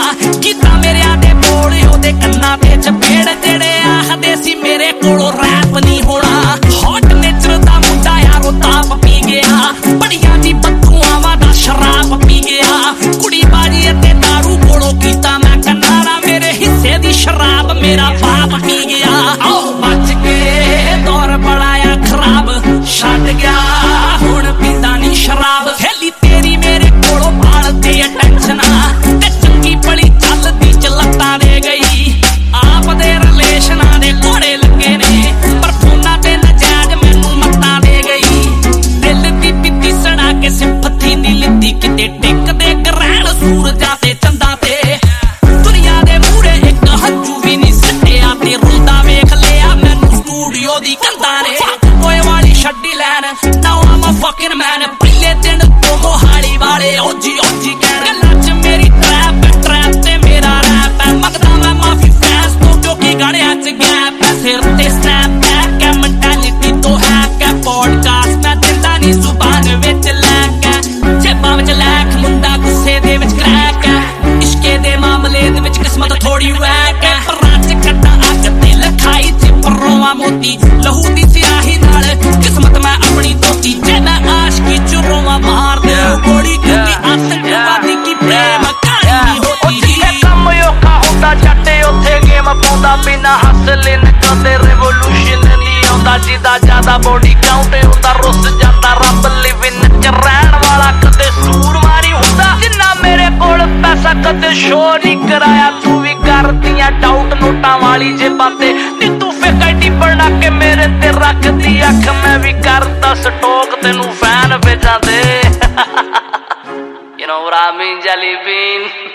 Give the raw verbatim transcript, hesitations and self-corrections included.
गीता मेरिया दे बोल ओदे कन्ना ते चपेड़ जेड़े आखदे सी मेरे कोलों रैप नहीं होना। हॉट नेचर दा मुंडा यारो ताप पी गया, बड़िया जी बदुआवां दा शराब पी गया। कुड़ी बाजी ते दारू कोलों कीता मैं कनारा, मेरे हिस्से दी शराब मेरा बाप पी गया। आओ बच के दौर बड़ाया खराब, छड्ड गया हुण पींदा नहीं शराब। थैली तेरी मेरे कोलों भालदी टेंशन ते चंगी भली चलदी च लत्तां दे गई। आप दे रिलेशनां दे घोड़े लगे ने, पर फोनां ते नजायज मैनू मत्तां दे गई। दिल दी पीती सड़ा के सिंपथी दी लिद्दी किते टिकदे ग्रहण सूरजां ते चंदा ते। दुनिया दे मूहरे इक हंजू भी नहीं सट्टिया ते रोंदा वेख लिया मैनू स्टूडियो दी कंधां ने। ओए वाली छड्डी लैन now I am a fucking man, पहले दिन तो मोहाली वाले ओजी ओजी कहण। गल्लां च मेरी ट्रैप ट्रैप ते मेरा रैप है, मंगदा मैं माफी फैंस तो क्योंकि गाणियां च गैप है। सिर ते स्नैप बैक है, मैंटेलिटी तो हैक है। पॉडकास्ट मैं दिंदा नहीं जुबान विच लैक है, जेबां विच लैक मुंडा गुस्से दे विच क्रैक है। इश्के दे मामले दे विच किस्मत थोड़ी वैक है, रच कट्टा अग ते लखाई च परोवा मोती। लहू दी सियाही नाल किस्मत मैं अपनी धोती, जे मैं आशिकी च रोवां मार दे गोली क्योंकि आतंकवादी की प्रेम कहानी होती। जिथे कम औखा हुंदा जट उत्थे गेम पाउंदा, बिना हसले निकलदे रिवोल्यूशन नहीं आउंदा। जिदा ज्यादा बॉडी काउंट हुंदा रुस जांदा, रब लिविंग च रहण वाला कदे सूरमा नहीं हुंदा। जिन्ना मेरे कोल पैसा कदे शो नहीं कराया, तू भी करदियां डाउट नोटां वाली जे बातें नी। तू फेक आईडी बना के मेरे ते रख दी अख, मैं भी करदा स्टॉक तेनू फैन भेजां दे। You know what I mean, Jelly Bean?